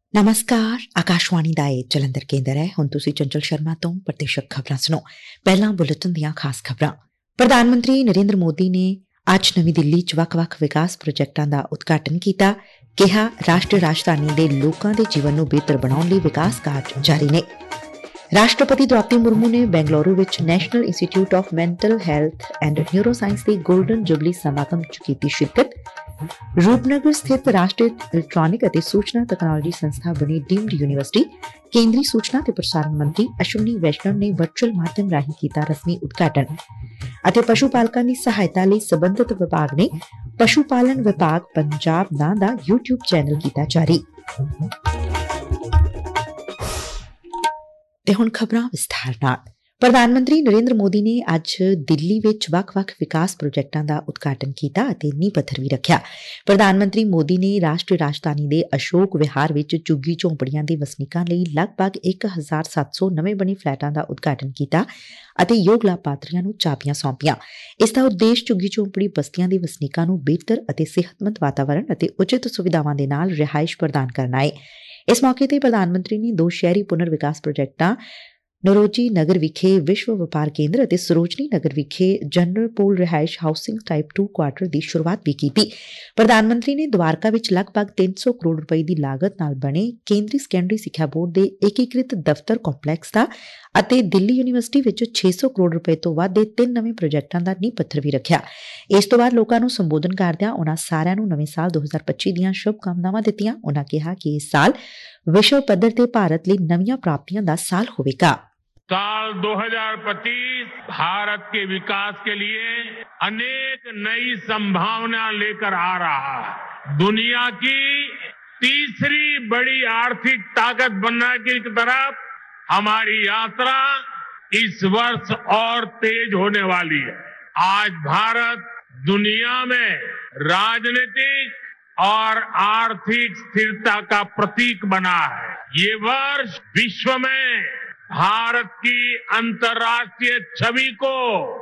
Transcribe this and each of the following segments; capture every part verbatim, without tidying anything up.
ਨਮਸਕਾਰ ਆਕਾਸ਼ਵਾਣੀ ਦਾ ਇਹ ਜਲੰਧਰ ਕੇਂਦਰ ਹੈ। ਹੁਣ ਤੁਸੀਂ ਚੰਚਲ ਸ਼ਰਮਾ ਤੋਂ ਪ੍ਰਤੀਸ਼ਤ ਖਬਰਾਂ ਸੁਣੋ। ਪਹਿਲਾਂ ਬੁਲੇਟਿਨ ਦੀਆਂ ਖਾਸ ਖਬਰਾਂ। ਪ੍ਰਧਾਨ ਮੰਤਰੀ ਨਰਿੰਦਰ ਮੋਦੀ ਨੇ ਅੱਜ ਨਵੀਂ ਦਿੱਲੀ 'ਚ ਵੱਖ-ਵੱਖ ਵਿਕਾਸ ਪ੍ਰੋਜੈਕਟਾਂ ਦਾ ਉਦਘਾਟਨ ਕੀਤਾ। ਕਿਹਾ ਰਾਸ਼ਟਰੀ ਰਾਜਧਾਨੀ ਦੇ ਲੋਕਾਂ ਦੇ ਜੀਵਨ ਨੂੰ ਬਿਹਤਰ ਬਣਾਉਣ ਲਈ ਵਿਕਾਸ ਕਾਰਜ ਜਾਰੀ ਨੇ। ਰਾਸ਼ਟਰਪਤੀ ਦ੍ਰੌਪਦੀ ਮੁਰਮੂ ਨੇ ਬੈਂਗਲੁਰੂ ਵਿੱਚ national institute of mental health and neuro science ਦੇ ਗੋਲਡਨ ਜੁਬਲੀ ਸਮਾਗਮ 'ਚ ਕੀਤੀ ਸ਼ਿਰਕਤ। ਰੂਪਨਗਰ ਸਥਿਤ ਰਾਸ਼ਟਰੀ ਇਲੈਕਟ੍ਰਾਨਿਕ ਅਤੇ ਸੂਚਨਾ ਤਕਨਾਲੋਜੀ ਸੰਸਥਾ ਬਣੀ ਡੀਮਡ ਯੂਨੀਵਰਸਿਟੀ। ਕੇਂਦਰੀ ਸੂਚਨਾ ਤੇ ਪ੍ਰਸਾਰਣ ਮੰਤਰੀ ਅਸ਼ਵਨੀ ਵੈਸ਼ਨਵ ਨੇ ਵਰਚੁਅਲ ਮਾਧਿਅਮ ਰਾਹੀਂ ਕੀਤਾ ਰਸਮੀ ਉਦਘਾਟਨ। ਅਤੇ ਪਸ਼ੂ ਪਾਲਕਾਂ ਦੀ ਸਹਾਇਤਾ ਲਈ ਸਬੰਧਤ ਵਿਭਾਗ ਨੇ ਪਸ਼ੂ ਪਾਲਣ ਵਿਭਾਗ ਪੰਜਾਬ ਨਾਂ ਦਾ ਯੂਟਿਊਬ ਚੈਨਲ ਕੀਤਾ ਜਾਰੀ। ਤੇ ਹੁਣ ਖਬਰਾਂ ਵਿਸਥਾਰ ਨਾਲ। ਪ੍ਰਧਾਨ ਮੰਤਰੀ ਨਰਿੰਦਰ ਮੋਦੀ ਨੇ ਅੱਜ ਦਿੱਲੀ ਵਿੱਚ ਵੱਖ-ਵੱਖ ਵਿਕਾਸ ਪ੍ਰੋਜੈਕਟਾਂ ਦਾ ਉਦਘਾਟਨ ਕੀਤਾ ਅਤੇ ਨੀਂਹ ਪੱਥਰ ਵੀ ਰੱਖਿਆ। ਪ੍ਰਧਾਨ ਮੰਤਰੀ ਮੋਦੀ ਨੇ ਰਾਸ਼ਟਰੀ ਰਾਜਧਾਨੀ ਦੇ ਅਸ਼ੋਕ ਵਿਹਾਰ ਵਿੱਚ ਝੁੱਗੀ ਝੌਂਪੜੀਆਂ ਦੇ ਵਸਨੀਕਾਂ ਲਈ ਲਗਭਗ ਇੱਕ ਹਜ਼ਾਰ ਸੱਤ ਸੌ ਨਵੇਂ ਬਣੇ ਫਲੈਟਾਂ ਦਾ ਉਦਘਾਟਨ ਕੀਤਾ ਅਤੇ ਯੋਗ ਲਾਭਪਾਤਰੀਆਂ ਨੂੰ ਚਾਬੀਆਂ ਸੌਂਪੀਆਂ। ਇਸ ਦਾ ਉਦੇਸ਼ ਝੁੱਗੀ ਝੌਂਪੜੀ ਬਸਤੀਆਂ ਦੇ ਵਸਨੀਕਾਂ ਨੂੰ ਬਿਹਤਰ ਅਤੇ ਸਿਹਤਮੰਦ ਵਾਤਾਵਰਣ ਅਤੇ ਉਚਿਤ ਸੁਵਿਧਾਵਾਂ ਦੇ ਨਾਲ ਰਿਹਾਇਸ਼ ਪ੍ਰਦਾਨ ਕਰਨਾ ਹੈ। ਇਸ ਮੌਕੇ ਤੇ ਪ੍ਰਧਾਨ ਮੰਤਰੀ ਨੇ ਦੋ ਸ਼ਹਿਰੀ ਪੁਨਰ ਵਿਕਾਸ ਪ੍ਰੋਜੈਕਟਾਂ ਨਰੋਜੀ ਨਗਰ ਵਿਖੇ ਵਿਸ਼ਵ ਵਪਾਰ ਕੇਂਦਰ ਅਤੇ ਸਰੋਜਨੀ ਨਗਰ ਵਿਖੇ ਜਨਰਲ ਪੂਲ ਰਿਹਾਇਸ਼ ਹਾਊਸਿੰਗ ਟਾਈਪ ਟੂ ਕੁਆਟਰ ਦੀ ਸ਼ੁਰੂਆਤ ਵੀ ਕੀਤੀ। ਪ੍ਰਧਾਨ ਮੰਤਰੀ ਨੇ ਦਵਾਰਕਾ ਵਿੱਚ ਲਗਭਗ ਤਿੰਨ ਸੌ ਕਰੋੜ ਰੁਪਏ ਦੀ ਲਾਗਤ ਨਾਲ ਬਣੇ ਕੇਂਦਰੀ ਸੈਕੰਡਰੀ ਸਿੱਖਿਆ ਬੋਰਡ ਦੇ ਏਕੀਕ੍ਰਿਤ ਦਫ਼ਤਰ ਕੰਪਲੈਕਸ ਦਾ ਅਤੇ ਦਿੱਲੀ ਯੂਨੀਵਰਸਿਟੀ ਵਿੱਚ ਛੇ ਸੌ ਕਰੋੜ ਰੁਪਏ ਤੋਂ ਵੱਧ ਦੇ ਤਿੰਨ ਨਵੇਂ ਪ੍ਰੋਜੈਕਟਾਂ ਦਾ ਨੀਂਹ ਪੱਥਰ ਵੀ ਰੱਖਿਆ। ਇਸ ਤੋਂ ਬਾਅਦ ਲੋਕਾਂ ਨੂੰ ਸੰਬੋਧਨ ਕਰਦਿਆਂ ਉਨ੍ਹਾਂ ਸਾਰਿਆਂ ਨੂੰ ਨਵੇਂ ਸਾਲ ਦੋ ਹਜ਼ਾਰ ਪੱਚੀ ਦੀਆਂ ਸ਼ੁਭ ਕਾਮਨਾਵਾਂ ਦਿੱਤੀਆਂ। ਉਨ੍ਹਾਂ ਕਿਹਾ ਕਿ ਇਸ ਸਾਲ ਵਿਸ਼ਵ ਪੱਧਰ ਤੇ ਭਾਰਤ ਲਈ ਨਵੀਆਂ ਪ੍ਰਾਪਤੀਆਂ ਦਾ ਸਾਲ ਹੋਵੇਗਾ। साल दो हज़ार पच्चीस भारत के विकास के लिए अनेक नई संभावना लेकर आ रहा है। दुनिया की तीसरी बड़ी आर्थिक ताकत बनने की तरफ हमारी यात्रा इस वर्ष और तेज होने वाली है। आज भारत दुनिया में राजनीतिक और आर्थिक स्थिरता का प्रतीक बना है। ये वर्ष विश्व में भारत की अंतर्राष्ट्रीय छवि को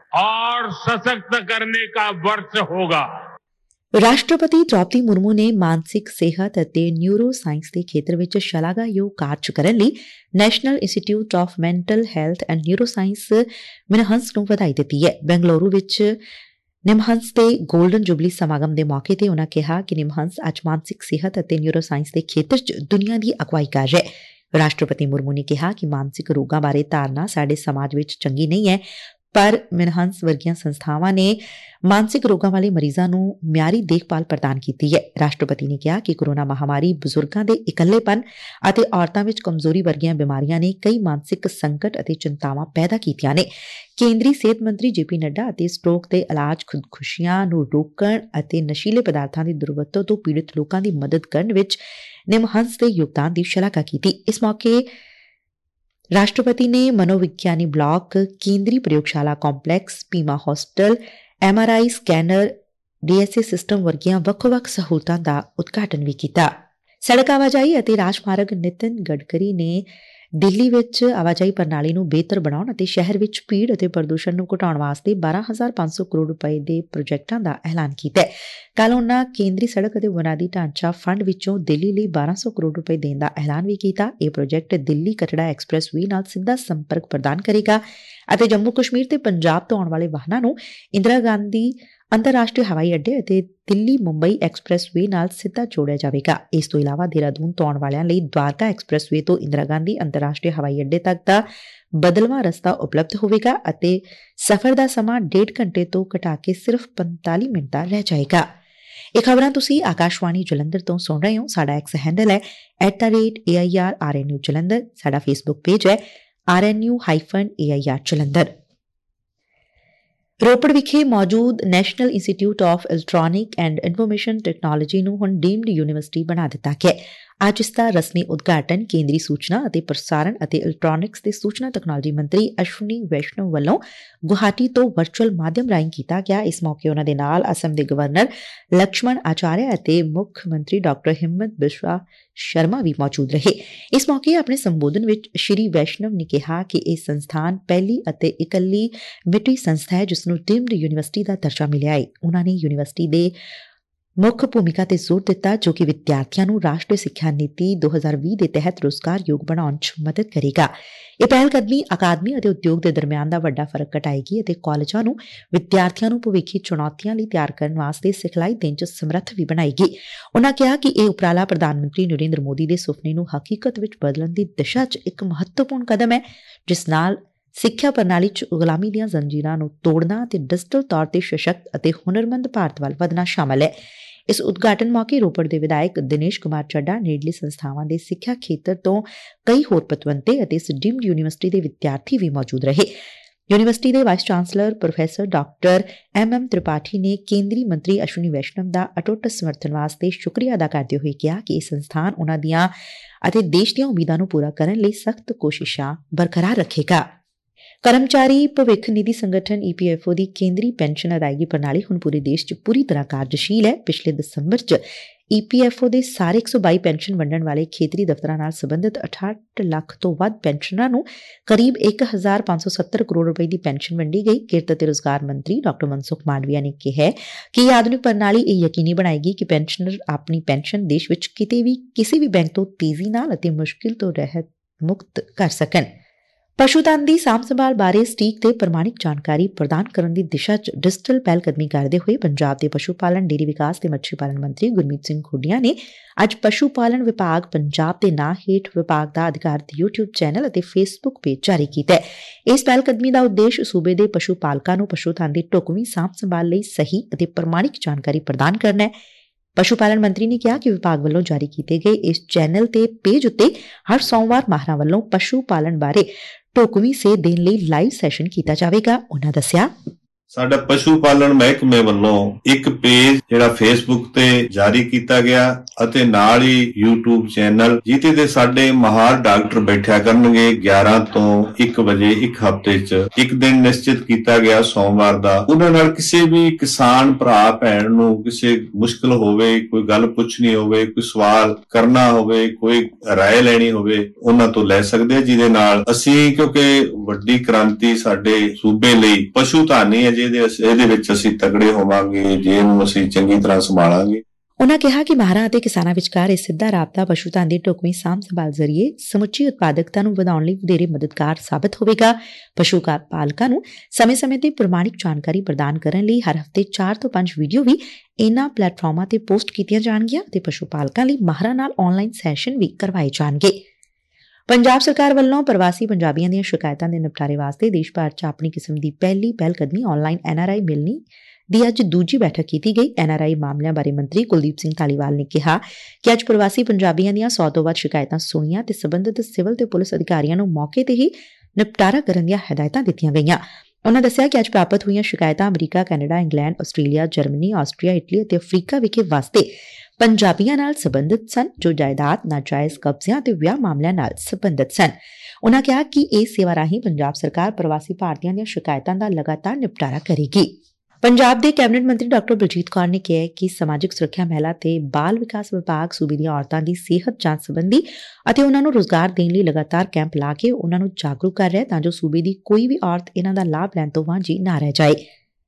और सशक्त करने का वर्ष होगा। ਰਾਸ਼ਟਰਪਤੀ ਦ੍ਰੌਪਦੀ ਮੁਰਮੂ ਨੇ ਮਾਨਸਿਕ ਸਿਹਤ ਅਤੇ ਨਿਊਰੋ ਸਾਇੰਸ ਦੇ ਖੇਤਰ ਵਿੱਚ ਸ਼ਲਾਘਾਯੋਗ ਕਾਰਜ ਕਰਨ ਲਈ national institute of mental health and neuro science NIMHANS ਨੂੰ ਵਧਾਈ ਦਿੱਤੀ ਹੈ। ਬੈਂਗਲੁਰੂ ਵਿੱਚ ਨਿਮਹੰਸ ਦੇ ਗੋਲਡਨ ਜੁਬਲੀ ਸਮਾਗਮ ਦੇ ਮੌਕੇ ਤੇ ਉਨ੍ਹਾਂ ਕਿਹਾ ਕਿ ਨਿਮਹੰਸ ਅੱਜ ਮਾਨਸਿਕ ਸਿਹਤ ਅਤੇ ਨਿਊਰੋ ਸਾਇੰਸ ਦੇ ਖੇਤਰ 'ਚ ਦੁਨੀਆ ਦੀ ਅਗਵਾਈ ਕਰ ਰਿਹਾ ਹੈ। ਰਾਸ਼ਟਰਪਤੀ ਮੁਰਮੂ ਨੇ ਕਿਹਾ ਕਿ ਮਾਨਸਿਕ ਰੋਗਾਂ ਬਾਰੇ ਧਾਰਨਾ ਸਾਡੇ ਸਮਾਜ ਵਿੱਚ ਚੰਗੀ ਨਹੀਂ ਹੈ, ਪਰ ਨਿਮਹੰਸ ਵਰਗੀਆਂ ਸੰਸਥਾਵਾਂ ਨੇ ਮਾਨਸਿਕ ਰੋਗਾਂ ਵਾਲੇ ਮਰੀਜ਼ਾਂ ਨੂੰ ਮਿਆਰੀ ਦੇਖਭਾਲ ਪ੍ਰਦਾਨ ਕੀਤੀ ਹੈ। ਰਾਸ਼ਟਰਪਤੀ ਨੇ ਕਿਹਾ ਕਿ ਕੋਰੋਨਾ ਮਹਾਮਾਰੀ ਬਜ਼ੁਰਗਾਂ ਦੇ ਇਕੱਲੇਪਨ ਅਤੇ ਔਰਤਾਂ ਵਿੱਚ ਕਮਜ਼ੋਰੀ ਵਰਗੀਆਂ ਬਿਮਾਰੀਆਂ ਨੇ ਕਈ ਮਾਨਸਿਕ ਸੰਕਟ ਅਤੇ ਚਿੰਤਾਵਾਂ ਪੈਦਾ ਕੀਤੀਆਂ ਨੇ। ਕੇਂਦਰੀ ਸਿਹਤ ਮੰਤਰੀ ਜੇ ਪੀ ਨੱਡਾ ਅਤੇ ਸਟ੍ਰੋਕ ਦੇ ਇਲਾਜ, ਖੁਦਕੁਸ਼ੀਆਂ ਨੂੰ ਰੋਕਣ ਅਤੇ ਨਸ਼ੀਲੇ ਪਦਾਰਥਾਂ ਦੀ ਦੁਰਵਰਤੋਂ ਤੋਂ ਪੀੜਤ ਲੋਕਾਂ ਦੀ ਮਦਦ ਕਰਨ ਵਿੱਚ ਨਿਮਹੰਸ ਦੇ ਯੋਗਦਾਨ ਦੀ ਸ਼ਲਾਘਾ ਕੀਤੀ। ਇਸ ਮੌਕੇ ਰਾਸ਼ਟਰਪਤੀ ਨੇ ਮਨੋਵਿਗਿਆਨੀ ਬਲਾਕ, ਕੇਂਦਰੀ ਪ੍ਰਯੋਗਸ਼ਾਲਾ ਕੰਪਲੈਕਸ, ਪੀਮਾ hostel, M R I scanner, D S A system ਵਰਗੀਆਂ ਵੱਖੋ-ਵੱਖ ਸਹੂਲਤਾਂ ਦਾ ਉਦਘਾਟਨ ਵੀ ਕੀਤਾ। ਸੜਕ ਆਵਾਜਾਈ ਅਤੇ ਰਾਜਮਾਰਗ ਨਿਤਿਨ ਗਡਕਰੀ ਨੇ ਦਿੱਲੀ ਵਿੱਚ ਆਵਾਜਾਈ ਪ੍ਰਣਾਲੀ ਨੂੰ ਬਿਹਤਰ ਬਣਾਉਣ ਅਤੇ ਸ਼ਹਿਰ ਵਿੱਚ ਭੀੜ ਅਤੇ ਪ੍ਰਦੂਸ਼ਣ ਨੂੰ ਘਟਾਉਣ ਵਾਸਤੇ ਬਾਰਾਂ ਹਜ਼ਾਰ ਪੰਜ ਸੌ ਕਰੋੜ ਰੁਪਏ ਦੇ ਪ੍ਰੋਜੈਕਟਾਂ ਦਾ ਐਲਾਨ ਕੀਤਾ ਹੈ। ਕੱਲ੍ਹ ਉਨ੍ਹਾਂ ਕੇਂਦਰੀ ਸੜਕ ਅਤੇ ਬੁਨਿਆਦੀ ਢਾਂਚਾ ਫੰਡ ਵਿੱਚੋਂ ਦਿੱਲੀ ਲਈ ਬਾਰਾਂ ਸੌ ਕਰੋੜ ਰੁਪਏ ਦੇਣ ਦਾ ਐਲਾਨ ਵੀ ਕੀਤਾ। ਇਹ project Delhi Katra expressway ਨਾਲ ਸਿੱਧਾ ਸੰਪਰਕ ਪ੍ਰਦਾਨ ਕਰੇਗਾ ਅਤੇ ਜੰਮੂ ਕਸ਼ਮੀਰ ਤੇ ਪੰਜਾਬ ਤੋਂ ਆਉਣ ਵਾਲੇ ਵਾਹਨਾਂ ਨੂੰ ਇੰਦਰਾ ਗਾਂਧੀ ਅੰਤਰਰਾਸ਼ਟਰੀ ਹਵਾਈ ਅੱਡੇ ਅਤੇ ਦਿੱਲੀ ਮੁੰਬਈ ਐਕਸਪ੍ਰੈਸ ਵੇ ਨਾਲ ਸਿੱਧਾ ਜੋੜਿਆ ਜਾਵੇਗਾ। ਇਸ ਤੋਂ ਇਲਾਵਾ ਦੇਹਰਾਦੂਨ ਤੋਂ ਆਉਣ ਵਾਲਿਆਂ ਲਈ ਦਵਾਰਕਾ ਐਕਸਪ੍ਰੈਸ ਵੇ ਤੋਂ ਇੰਦਰਾ ਗਾਂਧੀ ਅੰਤਰਰਾਸ਼ਟਰੀ ਹਵਾਈ ਅੱਡੇ ਤੱਕ ਦਾ ਬਦਲਵਾਂ ਰਸਤਾ ਉਪਲਬਧ ਹੋਵੇਗਾ ਅਤੇ ਸਫ਼ਰ ਦਾ ਸਮਾਂ ਡੇਢ ਘੰਟੇ ਤੋਂ ਘਟਾ ਕੇ ਸਿਰਫ ਪੰਤਾਲੀ ਮਿੰਟ ਦਾ ਰਹਿ ਜਾਏਗਾ। ਇਹ ਖਬਰਾਂ ਤੁਸੀਂ ਆਕਾਸ਼ਵਾਣੀ ਜਲੰਧਰ ਤੋਂ ਸੁਣ ਰਹੇ ਹੋ। ਸਾਡਾ ਐਕਸ ਹੈਂਡਲ ਹੈ at the rate A I R R N U Jalandhar. ਸਾਡਾ ਫੇਸਬੁੱਕ ਪੇਜ ਹੈ R N U hyphen A I R Jalandhar. Ropar ਵਿਖੇ ਮੌਜੂਦ national institute of electronic and information technology ਨੂੰ ਹੁਣ ਡੀਮਡ ਯੂਨੀਵਰਸਿਟੀ ਬਣਾ ਦਿੱਤਾ ਗਿਆ ਹੈ। ਅੱਜ ਇਸ ਦਾ ਰਸਮੀ ਉਦਘਾਟਨ ਕੇਂਦਰੀ ਸੂਚਨਾ ਅਤੇ ਪ੍ਰਸਾਰਣ ਅਤੇ ਇਲੈਕਟ੍ਰਾਨਿਕਸ ਤੇ ਸੂਚਨਾ ਤਕਨਾਲੋਜੀ ਮੰਤਰੀ ਅਸ਼ਵਨੀ ਵੈਸ਼ਨਵ ਵੱਲੋਂ ਗੁਹਾਟੀ ਤੋਂ ਵਰਚੁਅਲ ਮਾਧਿਅਮ ਰਾਹੀਂ ਕੀਤਾ ਗਿਆ। ਇਸ ਮੌਕੇ ਉਨ੍ਹਾਂ ਦੇ ਨਾਲ ਅਸਮ ਦੇ ਗਵਰਨਰ ਲਕਸ਼ਮਣ ਆਚਾਰਿਆ ਅਤੇ ਮੁੱਖ ਮੰਤਰੀ ਡਾਕਟਰ ਹਿੰਮਤ ਬਿਸਵਾ ਸ਼ਰਮਾ ਵੀ ਮੌਜੂਦ ਰਹੇ। ਇਸ ਮੌਕੇ ਆਪਣੇ ਸੰਬੋਧਨ ਵਿੱਚ ਸ਼੍ਰੀ ਵੈਸ਼ਨਵ ਨੇ ਕਿਹਾ ਕਿ ਇਹ ਸੰਸਥਾਨ ਪਹਿਲੀ ਅਤੇ ਇਕੱਲੀ ਮਿਟਰੀ ਸੰਸਥਾ ਹੈ ਜਿਸ ਨੂੰ ਡੀਮਡ ਯੂਨੀਵਰਸਿਟੀ ਦਾ ਦਰਜਾ ਮਿਲਿਆ ਹੈ। ਉਨ੍ਹਾਂ ਨੇ ਯੂਨੀਵਰਸਿਟੀ ਦੇ ਮੁੱਖ ਭੂਮਿਕਾ ਤੇ ਜ਼ੋਰ ਦਿੱਤਾ ਜੋ ਕਿ ਵਿਦਿਆਰਥੀਆਂ ਨੂੰ ਰਾਸ਼ਟਰੀ ਸਿੱਖਿਆ ਨੀਤੀ ਦੋ ਹਜ਼ਾਰ ਵੀਹ ਦੇ ਤਹਿਤ ਰੁਜ਼ਗਾਰ ਯੋਗ ਬਣਾਉਣ 'ਚ ਮਦਦ ਕਰੇਗਾ। ਇਹ ਪਹਿਲ ਕਦਮੀ ਅਕਾਦਮੀ ਅਤੇ ਉਦਯੋਗ ਦੇ ਦਰਮਿਆਨ ਦਾ ਵੱਡਾ ਫਰਕ ਘਟਾਏਗੀ ਅਤੇ ਕਾਲਜਾਂ ਨੂੰ ਵਿਦਿਆਰਥੀਆਂ ਨੂੰ ਭਵਿੱਖੀ ਚੁਣੌਤੀਆਂ ਲਈ ਤਿਆਰ ਕਰਨ ਵਾਸਤੇ ਸਿਖਲਾਈ ਦੇਣ 'ਚ ਸਮਰੱਥ ਵੀ ਬਣਾਏਗੀ। ਉਨ੍ਹਾਂ ਕਿਹਾ ਕਿ ਇਹ ਉਪਰਾਲਾ ਪ੍ਰਧਾਨ ਮੰਤਰੀ ਨਰਿੰਦਰ ਮੋਦੀ ਦੇ ਸੁਪਨੇ ਨੂੰ ਹਕੀਕਤ ਵਿੱਚ ਬਦਲਣ ਦੀ ਦਿਸ਼ਾ 'ਚ ਇੱਕ ਮਹੱਤਵਪੂਰਨ ਕਦਮ ਹੈ, ਜਿਸ ਨਾਲ ਸਿੱਖਿਆ ਪ੍ਰਣਾਲੀ 'ਚ ਗੁਲਾਮੀ ਦੀਆਂ ਜ਼ੰਜੀਰਾਂ ਨੂੰ ਤੋੜਨਾ ਅਤੇ ਡਿਜੀਟਲ ਤੌਰ ਤੇ ਸਸ਼ਕਤ ਅਤੇ ਹੁਨਰਮੰਦ ਭਾਰਤ ਵੱਲ ਵਧਣਾ ਸ਼ਾਮਲ ਹੈ। ਇਸ ਉਦਘਾਟਨ ਮੌਕੇ ਰੋਪੜ ਦੇ ਵਿਧਾਇਕ ਦਿਨੇਸ਼ ਕੁਮਾਰ ਚੱਡਾ, ਨੇੜਲੀ ਸੰਸਥਾਵਾਂ ਦੇ ਸਿੱਖਿਆ ਖੇਤਰ ਤੋਂ ਕਈ ਹੋਰ ਪਤਵੰਤੇ ਅਤੇ ਇਸ ਡੀਮਡ ਯੂਨੀਵਰਸਿਟੀ ਦੇ ਵਿਦਿਆਰਥੀ ਵੀ ਮੌਜੂਦ ਰਹੇ। ਯੂਨੀਵਰਸਿਟੀ ਦੇ vice chancellor professor doctor M M Tripathi ਨੇ ਕੇਂਦਰੀ ਮੰਤਰੀ ਅਸ਼ਵਨੀ ਵੈਸ਼ਨਵ ਦਾ ਅਟੁੱਟ ਸਮਰਥਨ ਵਾਸਤੇ ਸ਼ੁਕਰੀਆ ਅਦਾ ਕਰਦੇ ਹੋਏ ਕਿਹਾ ਕਿ ਇਹ ਸੰਸਥਾਨ ਉਨ੍ਹਾਂ ਦੀਆਂ ਅਤੇ ਦੇਸ਼ ਦੀਆਂ ਉਮੀਦਾਂ ਨੂੰ ਪੂਰਾ ਕਰਨ ਲਈ ਸਖਤ ਕੋਸ਼ਿਸ਼ਾਂ ਬਰਕਰਾਰ ਰੱਖੇਗਾ। ਕਰਮਚਾਰੀ ਭਵਿੱਖ ਨਿਧੀ ਸੰਗਠਨ ਈ ਪੀ ਐਫ ਓ ਦੀ ਕੇਂਦਰੀ ਪੈਨਸ਼ਨ ਅਦਾਇਗੀ ਪ੍ਰਣਾਲੀ ਹੁਣ ਪੂਰੇ ਦੇਸ਼ 'ਚ ਪੂਰੀ ਤਰ੍ਹਾਂ ਕਾਰਜਸ਼ੀਲ ਹੈ। ਪਿਛਲੇ ਦਸੰਬਰ 'ਚ ਈ ਪੀ ਐਫ ਓ ਦੇ ਸਾਰੇ ਇੱਕ ਸੌ ਬਾਈ ਪੈਨਸ਼ਨ ਵੰਡਣ ਵਾਲੇ ਖੇਤਰੀ ਦਫ਼ਤਰਾਂ ਨਾਲ ਸੰਬੰਧਿਤ ਅਠਾਹਠ ਲੱਖ ਤੋਂ ਵੱਧ ਪੈਨਸ਼ਨਰਾਂ ਨੂੰ ਕਰੀਬ ਇੱਕ ਹਜ਼ਾਰ ਪੰਜ ਸੌ ਸੱਤਰ ਕਰੋੜ ਰੁਪਏ ਦੀ ਪੈਨਸ਼ਨ ਵੰਡੀ ਗਈ। ਕਿਰਤ ਅਤੇ ਰੁਜ਼ਗਾਰ ਮੰਤਰੀ ਡਾਕਟਰ ਮਨਸੁਖ ਮਾਂਡਵੀਆ ਨੇ ਕਿਹਾ ਕਿ ਇਹ ਆਧੁਨਿਕ ਪ੍ਰਣਾਲੀ ਇਹ ਯਕੀਨੀ ਬਣਾਏਗੀ ਕਿ ਪੈਨਸ਼ਨਰ ਆਪਣੀ ਪੈਨਸ਼ਨ ਦੇਸ਼ ਵਿੱਚ ਕਿਤੇ ਵੀ ਕਿਸੇ ਵੀ ਬੈਂਕ ਤੋਂ ਤੇਜ਼ੀ ਨਾਲ ਅਤੇ ਮੁਸ਼ਕਿਲ ਤੋਂ ਰਹਿਤ ਮੁਕਤ ਕਰ ਸਕਣ। ਪਸ਼ੂਧਨ ਦੀ ਸਾਂਭ ਸੰਭਾਲ ਬਾਰੇ ਸਟੀਕ ਤੇ ਪ੍ਰਮਾਣਿਕ ਜਾਣਕਾਰੀ ਪ੍ਰਦਾਨ ਕਰਨ ਦੀ ਦਿਸ਼ਾ 'ਚ ਡਿਜੀਟਲ ਪਹਿਲ ਕਦਮੀ ਕਰਦੇ ਹੋਏ ਪੰਜਾਬ ਦੇ ਪਸ਼ੂ ਪਾਲਣ, ਡੇਅਰੀ ਵਿਕਾਸ ਤੇ ਮੱਛੀ ਪਾਲਣ ਮੰਤਰੀ ਗੁਰਮੀਤ ਸਿੰਘ ਖੁੱਡੀਆਂ ਨੇ ਅੱਜ ਪਸ਼ੂ ਪਾਲਣ ਵਿਭਾਗ ਪੰਜਾਬ ਦੇ ਨਾਂ ਹੇਠ ਵਿਭਾਗ ਦਾ ਅਧਿਕਾਰਤ ਯੂਟਿਊਬ ਚੈਨਲ ਅਤੇ ਫੇਸਬੁੱਕ ਪੇਜ ਜਾਰੀ ਕੀਤਾ। ਇਸ ਪਹਿਲ ਕਦਮੀ ਦਾ ਉਦੇਸ਼ ਸੂਬੇ ਦੇ ਪਸ਼ੂ ਪਾਲਕਾਂ ਨੂੰ ਪਸ਼ੂਧਨ ਦੀ ਢੁਕਵੀਂ ਸਾਂਭ ਸੰਭਾਲ ਲਈ ਸਹੀ ਅਤੇ ਪ੍ਰਮਾਣਿਕ ਜਾਣਕਾਰੀ ਪ੍ਰਦਾਨ ਕਰਨਾ ਹੈ। ਪਸ਼ੂ ਪਾਲਣ ਮੰਤਰੀ ਨੇ ਕਿਹਾ ਕਿ ਵਿਭਾਗ ਵੱਲੋਂ ਜਾਰੀ ਕੀਤੇ ਗਏ ਇਸ ਚੈਨਲ ਤੇ ਪੇਜ ਉੱਤੇ ਹਰ ਸੋਮਵਾਰ ਮਾਹਰਾਂ ਵੱਲੋਂ ਪਸ਼ੂ ਪਾਲਣ ਬਾਰੇ ਢੁਕਵੀਂ ਸੇਧ ਦੇਣ ਲਈ ਲਾਈਵ ਸੈਸ਼ਨ ਕੀਤਾ ਜਾਵੇਗਾ। ਉਨ੍ਹਾਂ ਦੱਸਿਆ, ਸਾਡਾ ਪਸ਼ੂ ਪਾਲਣ ਮਹਿਕਮੇ ਵੱਲੋਂ ਇੱਕ ਪੇਜ ਜਿਹੜਾ ਫੇਸਬੁੱਕ ਤੇ ਜਾਰੀ ਕੀਤਾ ਗਿਆ ਅਤੇ ਨਾਲ ਹੀ YouTube ਚੈਨਲ ਜਿਹਦੇ ਤੇ ਸਾਡੇ ਮਾਹਰ ਡਾਕਟਰ ਬੈਠਿਆ ਕਰਨਗੇ ਗਿਆਰਾਂ ਤੋਂ ਇੱਕ ਵਜੇ ਇੱਕ ਹਫ਼ਤੇ 'ਚ ਇੱਕ ਦਿਨ ਨਿਸ਼ਚਿਤ ਕੀਤਾ ਗਿਆ ਸੋਮਵਾਰ ਦਾ। ਉਹਨਾਂ ਨਾਲ ਕਿਸੇ ਵੀ ਕਿਸਾਨ ਭਰਾ ਭੈਣ ਨੂੰ ਕਿਸੇ ਮੁਸ਼ਕਲ ਹੋਵੇ, ਕੋਈ ਗੱਲ ਪੁੱਛਣੀ ਹੋਵੇ, ਕੋਈ ਸਵਾਲ ਕਰਨਾ ਹੋਵੇ, ਕੋਈ ਰਾਏ ਲੈਣੀ ਹੋਵੇ, ਉਹਨਾਂ ਤੋਂ ਲੈ ਸਕਦੇ, ਜਿਹਦੇ ਨਾਲ ਅਸੀਂ ਕਿਉਂਕਿ ਵੱਡੀ ਕ੍ਰਾਂਤੀ ਸਾਡੇ ਸੂਬੇ ਲਈ ਪਸ਼ੂ ਧਾਨੀ ਹੈ ਜਿਹਦੇ ਇਹਦੇ ਵਿੱਚ ਅਸੀਂ ਤਗੜੇ ਹੋਵਾਂਗੇ ਜੇ ਇਹਨੂੰ ਅਸੀਂ ਚੰਗੀ ਤਰ੍ਹਾਂ ਸੰਭਾਲਾਂਗੇ। ਉਨ੍ਹਾਂ ਕਿਹਾ ਕਿ ਮਾਹਰਾਂ ਅਤੇ ਕਿਸਾਨਾਂ ਵਿਚਕਾਰ ਇਹ ਸਿੱਧਾ ਰਾਬਤਾ ਪਸ਼ੂਧਨ ਦੀ ਢੁਕਵੀਂ ਸਾਂਭ ਸੰਭਾਲ ਜ਼ਰੀਏ ਸਮੁੱਚੀ ਉਤਪਾਦਕਤਾ ਨੂੰ ਵਧਾਉਣ ਲਈ ਵਧੇਰੇ ਮਦਦਗਾਰ ਸਾਬਤ ਹੋਵੇਗਾ। ਪਸ਼ੂ ਪਾਲਕਾਂ ਨੂੰ ਸਮੇਂ-ਸਮੇਂ ਤੇ ਪ੍ਰਮਾਣਿਕ ਜਾਣਕਾਰੀ ਪ੍ਰਦਾਨ ਕਰਨ ਲਈ ਹਰ ਹਫ਼ਤੇ ਚਾਰ ਤੋਂ ਪੰਜ ਵੀਡੀਓ ਵੀ ਇਨ੍ਹਾਂ ਪਲੇਟਫਾਰਮਾਂ ਤੇ ਪੋਸਟ ਕੀਤੀਆਂ ਜਾਣਗੀਆਂ ਅਤੇ ਪਸ਼ੂ ਪਾਲਕਾਂ ਲਈ ਮਾਹਰਾਂ ਨਾਲ ਆਨਲਾਈਨ ਸੈਸ਼ਨ ਵੀ ਕਰਵਾਏ ਜਾਣਗੇ। ਪੰਜਾਬ ਸਰਕਾਰ ਵੱਲੋਂ ਪ੍ਰਵਾਸੀ ਪੰਜਾਬੀਆਂ ਦੀਆਂ ਸ਼ਿਕਾਇਤਾਂ ਦੇ ਨਿਪਟਾਰੇ ਵਾਸਤੇ ਦੇਸ਼ ਭਰ 'ਚ ਆਪਣੀ ਕਿਸਮ ਦੀ ਪਹਿਲੀ ਪਹਿਲ ਕਦਮੀ ਆਨਲਾਈਨ ਐਨ ਆਰ ਆਈ ਮਿਲਣੀ ਦੀ ਅੱਜ ਦੂਜੀ ਬੈਠਕ ਕੀਤੀ ਗਈ। ਐਨ ਆਰ ਆਈ ਮਾਮਲਿਆਂ ਬਾਰੇ ਮੰਤਰੀ ਕੁਲਦੀਪ ਸਿੰਘ ਧਾਲੀਵਾਲ ਨੇ ਕਿਹਾ ਕਿ ਅੱਜ ਪ੍ਰਵਾਸੀ ਪੰਜਾਬੀਆਂ ਦੀਆਂ ਸੌ ਤੋਂ ਵੱਧ ਸ਼ਿਕਾਇਤਾਂ ਸੁਣੀਆਂ ਤੇ ਸਬੰਧਤ ਸਿਵਲ ਤੇ ਪੁਲਿਸ ਅਧਿਕਾਰੀਆਂ ਨੂੰ ਮੌਕੇ ਤੇ ਹੀ ਨਿਪਟਾਰਾ ਕਰਨ ਦੀਆਂ ਹਦਾਇਤਾਂ ਦਿੱਤੀਆਂ ਗਈਆਂ। ਉਨ੍ਹਾਂ ਦੱਸਿਆ ਕਿ ਅੱਜ ਪ੍ਰਾਪਤ ਹੋਈਆਂ ਸ਼ਿਕਾਇਤਾਂ America, Canada, England, Australia, Germany, Austria, Italy ਅਤੇ ਅਫਰੀਕਾ ਵਿਖੇ ਵਸਦੇ ਪੰਜਾਬੀਆਂ ਨਾਲ ਸੰਬੰਧਿਤ ਸਨ ਜੋ ਜਾਇਦਾਦ, ਨਾਜਾਇਜ਼ ਕਬਜ਼ਿਆਂ ਤੇ ਵਿਆਹ ਮਾਮਲਿਆਂ ਨਾਲ ਸੰਬੰਧਿਤ ਸਨ। ਉਨ੍ਹਾਂ ਕਿਹਾ ਕਿ ਇਹ ਸੇਵਾ ਰਾਹੀਂ ਪੰਜਾਬ ਸਰਕਾਰ ਪ੍ਰਵਾਸੀ ਭਾਰਤੀਆਂ ਦੀਆਂ ਸ਼ਿਕਾਇਤਾਂ ਦਾ ਲਗਾਤਾਰ ਨਿਪਟਾਰਾ ਕਰੇਗੀ। ਪੰਜਾਬ ਦੇ ਕੈਬਨਿਟ ਮੰਤਰੀ ਡਾਕਟਰ ਬਲਜੀਤ ਕੌਰ ਨੇ ਕਿਹਾ ਕਿ ਸਮਾਜਿਕ ਸੁਰੱਖਿਆ, ਮਹਿਲਾ ਤੇ ਬਾਲ ਵਿਕਾਸ ਵਿਭਾਗ ਸੂਬੇ ਦੀਆਂ ਔਰਤਾਂ ਦੀ ਸਿਹਤ ਜਾਂਚ ਸੰਬੰਧੀ ਅਤੇ ਉਨ੍ਹਾਂ ਨੂੰ ਰੁਜ਼ਗਾਰ ਦੇਣ ਲਈ ਲਗਾਤਾਰ ਕੈਂਪ ਲਾ ਕੇ ਉਨ੍ਹਾਂ ਨੂੰ ਜਾਗਰੂਕ ਕਰ ਰਿਹਾ ਤਾਂ ਜੋ ਸੂਬੇ ਦੀ ਕੋਈ ਵੀ ਔਰਤ ਇਨ੍ਹਾਂ ਦਾ ਲਾਭ ਲੈਣ ਤੋਂ ਵਾਂਝੀ ਨਾ ਰਹਿ ਜਾਏ।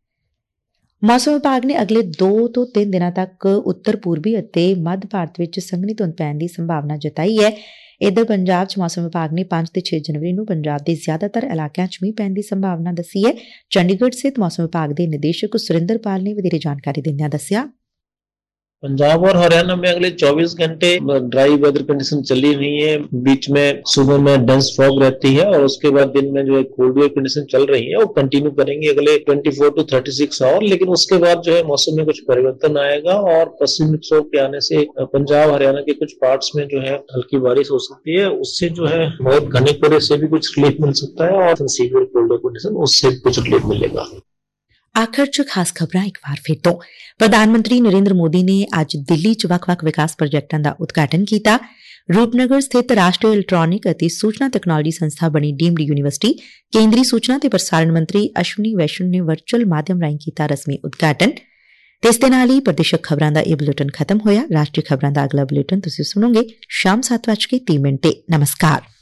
ਮੌਸਮ ਵਿਭਾਗ ਨੇ ਅਗਲੇ ਦੋ ਤੋਂ ਤਿੰਨ ਦਿਨਾਂ ਤੱਕ ਉੱਤਰ ਪੂਰਬੀ ਅਤੇ ਮੱਧ ਭਾਰਤ ਵਿੱਚ ਸੰਘਣੀ ਧੁੰਦ ਪੈਣ ਦੀ ਸੰਭਾਵਨਾ ਜਤਾਈ ਹੈ। ਇੱਧਰ ਪੰਜਾਬ 'ਚ ਮੌਸਮ ਵਿਭਾਗ ਨੇ ਪੰਜ ਤੇ ਛੇ ਜਨਵਰੀ ਨੂੰ ਪੰਜਾਬ ਦੇ ਜ਼ਿਆਦਾਤਰ ਇਲਾਕਿਆਂ 'ਚ ਮੀਂਹ ਪੈਣ ਦੀ ਸੰਭਾਵਨਾ ਦੱਸੀ ਹੈ। ਚੰਡੀਗੜ੍ਹ ਸਥਿਤ ਮੌਸਮ ਵਿਭਾਗ ਦੇ ਨਿदेशक ਸੁਰਿੰਦਰਪਾਲ ਨੇ ਵਧੇਰੇ ਜਾਣਕਾਰੀ ਦਿੰਦਿਆਂ ਦੱਸਿਆ, पंजाब और हरियाणा में अगले चौबीस घंटे ड्राई वेदर कंडीशन चली हुई है। बीच में सुबह में डेंस फॉग रहती है और उसके बाद दिन में जो है कोल्ड वेव कंडीशन चल रही है वो कंटिन्यू करेंगे अगले चौबीस टू छत्तीस आवर। लेकिन उसके बाद जो है मौसम में कुछ परिवर्तन आएगा और पश्चिमी विक्षोभ के आने से पंजाब हरियाणा के कुछ पार्ट्स में जो है हल्की बारिश हो सकती है। उससे जो है बहुत घने कोहरे से भी कुछ रिलीफ मिल सकता है और सीवियर कोल्ड वेव कंडीशन उससे कुछ रिलीफ मिलेगा। ਆਖਰ 'ਚ ਖਾਸ ਖਬਰਾਂ ਇੱਕ ਵਾਰ ਫਿਰ ਤੋਂ। ਪ੍ਰਧਾਨ ਮੰਤਰੀ ਨਰਿੰਦਰ ਮੋਦੀ ਨੇ ਅੱਜ ਦਿੱਲੀ 'ਚ ਵੱਖ-ਵੱਖ ਵਿਕਾਸ ਪ੍ਰੋਜੈਕਟਾਂ ਦਾ ਉਦਘਾਟਨ ਕੀਤਾ। ਰੂਪਨਗਰ ਸਥਿਤ ਰਾਸ਼ਟਰੀ ਇਲੈਕਟ੍ਰਾਨਿਕ ਅਤੇ ਸੂਚਨਾ ਤਕਨਾਲੋਜੀ ਸੰਸਥਾ ਬਣੀ ਡੀਮਡ ਯੂਨੀਵਰਸਿਟੀ, ਕੇਂਦਰੀ ਸੂਚਨਾ ਤੇ ਪ੍ਰਸਾਰਣ ਮੰਤਰੀ ਅਸ਼ਵਨੀ ਵੈਸ਼ਨਵ ਨੇ ਵਰਚੁਅਲ ਮਾਧਿਅਮ ਰਾਹੀਂ ਕੀਤਾ ਰਸਮੀ ਉਦਘਾਟਨ। ਤੇ ਇਸ ਦੇ ਨਾਲ ਹੀ ਪ੍ਰਦੇਸ਼ਕ ਖਬਰਾਂ ਦਾ ਇਹ ਬੁਲੇਟਿਨ ਖਤਮ ਹੋਇਆ। ਰਾਸ਼ਟਰੀ ਖਬਰਾਂ ਦਾ ਅਗਲਾ ਬੁਲੇਟਿਨ ਤੁਸੀਂ ਸੁਣੋਗੇ ਸ਼ਾਮ ਸੱਤ ਵੱਜ ਕੇ ਤੀਹ ਮਿੰਟ ਤੇ। ਨਮਸਕਾਰ।